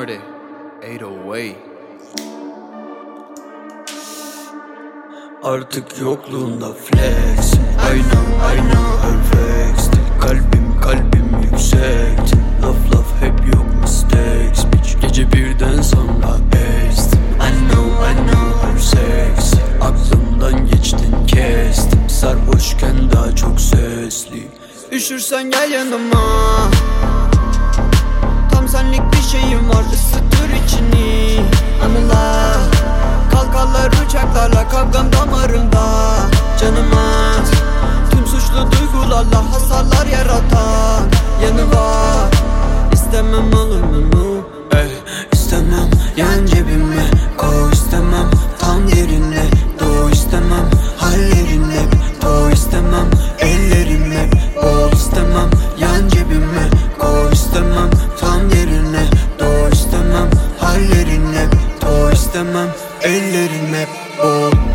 Marty 808. Artık yokluğunda flex. I know her vex. Kalbim yüksek. Laf hep yok mistakes. Bitch gece birden sonra best. I know her sex. Aklımdan geçtin kestim. Sarhoşken daha çok sesli. Üşürsen gel yanıma. Tam senlik bir şeyim var, ısıtır içini. Anılar, kalkarlar uçaklarla, kavgam damarımda. Canıma tüm suçlu duygularla hasarlar yaratan yanı var. İstemem olur mu? İstemem yan cebime koy, istemem tam yerine doğu, istemem hallerinle doğu, istemem ellerimle bol, istemem yan cebime koy, istemem tam yerine doğu, istemem hallerinle doğu, istemem ellerimle bol.